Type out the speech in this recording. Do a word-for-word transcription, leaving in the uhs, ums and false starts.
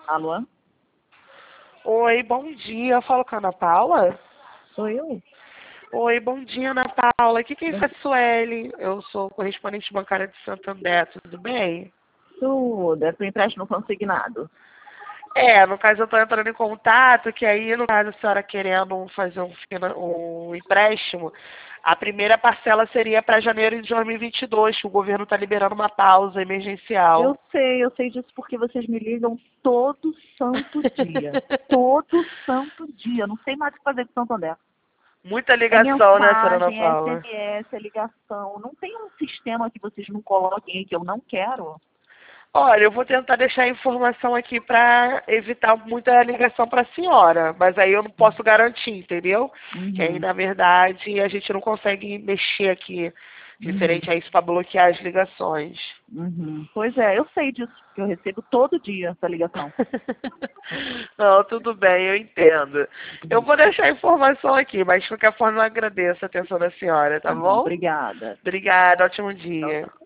Alô? Oi, bom dia. Eu falo com a Ana Paula? Sou eu? Oi, bom dia, Ana Paula. Aqui quem faz é Sueli. Eu sou correspondente bancária de Santander, tudo bem? Tudo, é pro empréstimo consignado. É, no caso eu estou entrando em contato, que aí, no caso, a senhora querendo fazer um, fina- um empréstimo, a primeira parcela seria para janeiro de dois mil e vinte e dois, que o governo está liberando uma pausa Eu emergencial. sei, eu sei disso porque vocês me ligam todo santo dia. Todo santo dia. Não sei mais o que fazer com Santander. Muita É ligação, né, senhora Ana mensagem, é Paula? S M S, é ligação. Não tem um sistema que vocês não coloquem aí que eu não quero? Olha, eu vou tentar deixar a informação aqui para evitar muita ligação para a senhora, mas aí eu não posso garantir, entendeu? Que aí, Uhum, na verdade, a gente não consegue mexer aqui, uhum, referente a isso, para bloquear as ligações. uhum. Pois é, eu sei disso, porque eu recebo todo dia essa ligação. Não, tudo bem, eu entendo. Eu vou deixar a informação aqui, mas de qualquer forma eu agradeço a atenção da senhora, Tá tá bom, bom? obrigada. Obrigada, ótimo Tchau, dia. tchau.